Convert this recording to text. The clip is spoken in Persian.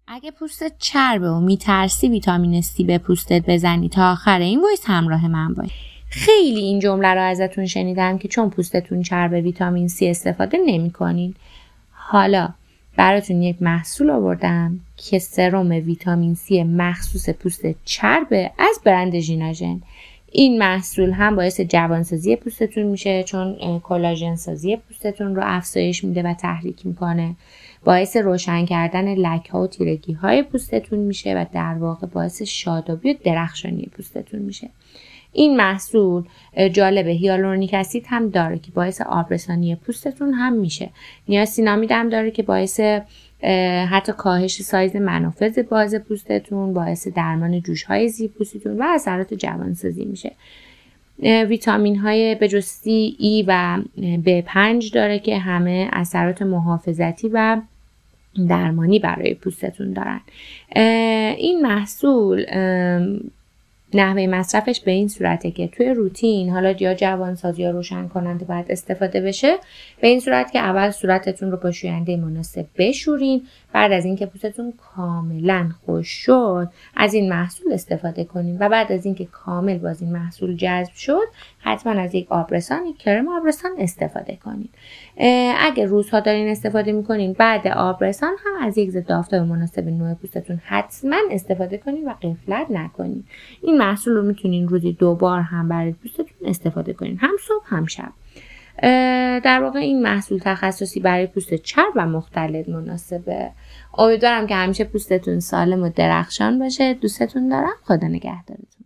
اگه پوستت چربه و میترسی ویتامین C به پوستت بزنی تا آخر این وایس همراه من باش. خیلی این جمله رو ازتون شنیدم که چون پوستتون چربه ویتامین C استفاده نمی‌کنین. حالا براتون یک محصول آوردم که سرم ویتامین C مخصوص پوست چربه از برند ژیناژن. این محصول هم باعث جوانسازی پوستتون میشه چون کلاژن سازی پوستتون رو افزایش میده و تحریک میکنه. باعث روشن کردن لک‌ها و تیرگی‌های پوستتون میشه و در واقع باعث شادابی و درخشانی پوستتون میشه. این محصول جالبه هیالورونیک اسید هم داره که باعث آبرسانی پوستتون هم میشه. نیاسینامید هم داره که باعث حتی کاهش سایز منافذ باز پوستتون، باعث درمان جوش‌های زیر پوستتون و اثرات جوانسازی میشه. ویتامین های بجز C، E و B5 داره که همه اثرات محافظتی و درمانی برای پوستتون دارن. این محصول نحوه مصرفش به این صورته که توی روتین حالا یا جوانسازی یا روشن کننده باید استفاده بشه، به این صورت که اول صورتتون رو با شوینده مناسب بشورین، بعد از اینکه پوستتون کاملا خشک شد از این محصول استفاده کنین و بعد از اینکه کامل باز این محصول جذب شد حتما از یک آبرسان، یک کرم آبرسان استفاده کنین. اگه روزها دارین استفاده میکنین بعد آبرسان هم از یک ضد آفتاب مناسب نوع پوستتون حتما استفاده کنین و غفلت نکنین. این محصول رو میتونین روزی 2 بار هم برای پوستتون استفاده کنین، هم صبح هم شب. در واقع این محصول تخصصی برای پوست چرب و مختلط مناسبه. امیدوارم که همیشه پوستتون سالم و درخشان باشه. دوستتون دارم. خدا نگهدارتون.